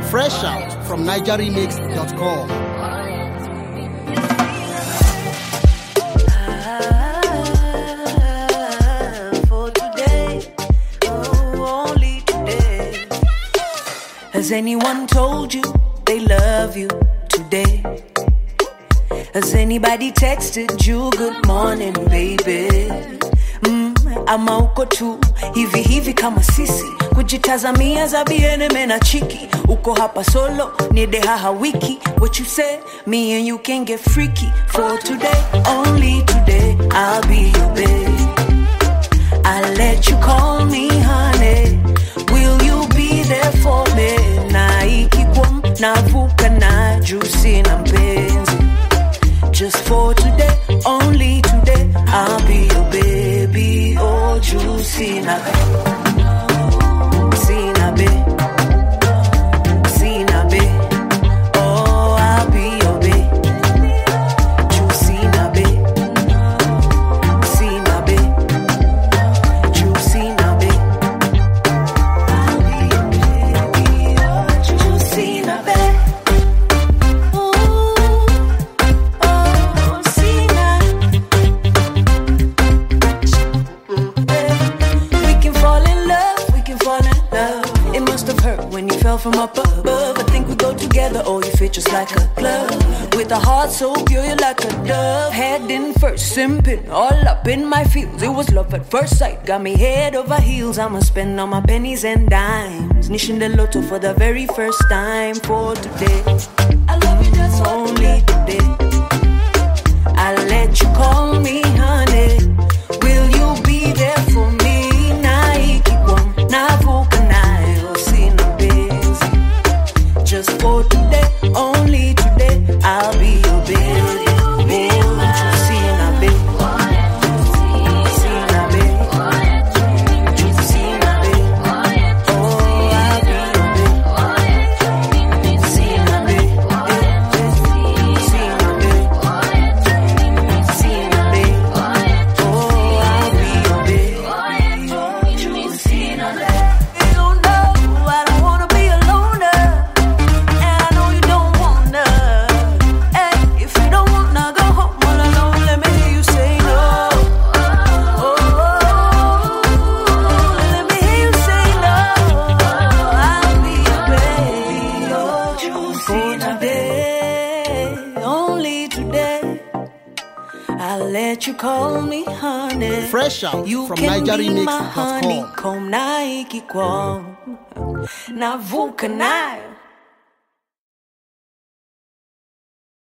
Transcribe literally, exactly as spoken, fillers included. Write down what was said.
Fresh out from niger remix dot com. Has anyone told you they love you today? Has anybody texted you good morning, baby? Mm, ama uko tu hivi hivi kama sisi kujitazamia za biene mena chiki uko hapa solo nide haha wiki. What you say? Me and you can get freaky. For today, only today, I'll be your babe. I'll let you call me honey. Will you be there for me? Na ikikwam navuka na juicy na mpenzi. Just for today, only today, I'll be your baby. Oh, juicy na be, see na be, see na be. Oh, I'll be your baby. Juicy na be, see na be, juicy na be. I'll be your baby. Oh, juicy na be. When you fell from up above, I think we go together. Oh, you fit just like a glove. With a heart so pure, you're like a dove. Head in first, simping all up in my feels. It was love at first sight, got me head over heels. I'ma spend all my pennies and dimes. Nishin the lotto for the very first time. For today, I love you just only today. I'll let you call me honey. Will you be there for me? Naikikwam, navuka nayo, sina busy. Just for today, only today, I'll be your baby. Oh, sina be, sina be, sina be. Oh, I'll be your baby. Sina be, sina be, sina be. Oh, I'll be your baby. Sina be. You know I don't wanna be a loner, and I know you don't wanna. Hey, if you don't wanna go home all alone, let me hear you say no. Oh, let me hear you say no. I'll be your baby. Oh, for today, only today, I'll let you call me honey. Fresh out You from can niger be remix my dot com. honeycomb, na ikikwam, navuka nayo.